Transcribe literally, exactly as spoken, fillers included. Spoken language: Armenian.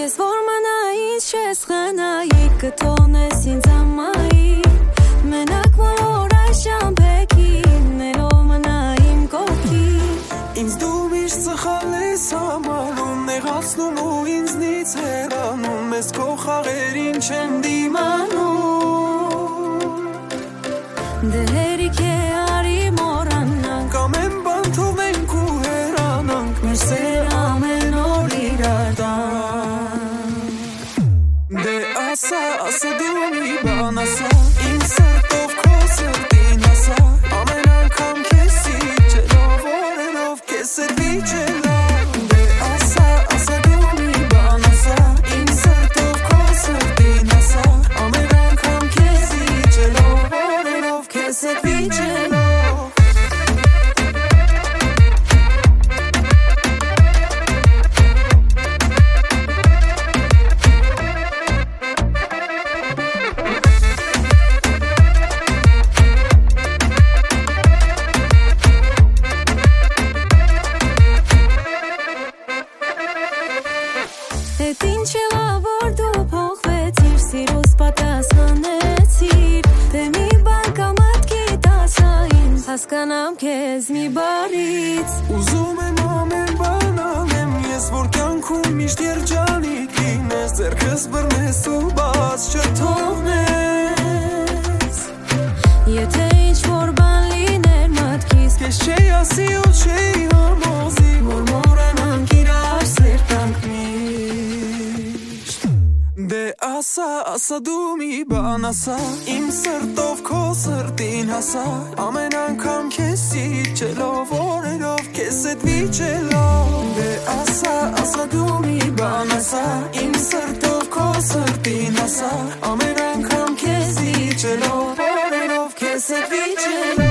Ես որ մնայից չես խնայի կթողնես ինձ ամայի Մենակ որ այս շամպեքին Ներով մնա իմ կողքին Ինձ դու միշտ սխալ ես համարում Նեղացնում ու ինձնից հեռանում Մեզ քո խաղերին չեմ դիմանում Դե հերիք է արի մոռանանք Ամեն բան թողնենք ու հեռանանք Մեր սեր ամեն օր իրար տանք Դե ասա, ասա դու մի բան ասա Իմ սրտով քո սրտին ասա Ամեն անգամ քեզ սիրճելով օրերով քեզ հետ վիճելով Դե ասա, ասա դու մի բան ասա Իմ սրտով քո սրտին ասա Ամեն անգամ քեզ սիրճելով օրերով քեզ հետ վիճելով Էդ ինչ եղա որ դու փոխվեցիր Սիրուս պատասխանեցիր Դե մի բան կամատքի տասա ինձ Հասկանամ քեզ մի բարից Ուզում եմ ամեն բան անեմ Ես որ կյանքում միշտ երջանիկ լինես Ձեռքս բռնես ու բաց չթողնես Եթե ինչ որ բան լիներ մատքիս Քեզ չէի ասի ու չէի համոզի Որ մոռանանք իրար սերտանք միշտ Դե ասա, ասա դու մի բան ասա Իմ սրտով քո սրտին հասա Ամեն անգամ քեզ սիրճելով օրերով քեզ հետ վիճելով Դե ասա, ասա դու մի բան ասա Իմ սրտով քո սրտին հասա Ամեն անգամ քեզ սիրճելով օրերով քեզ հետ վիճելով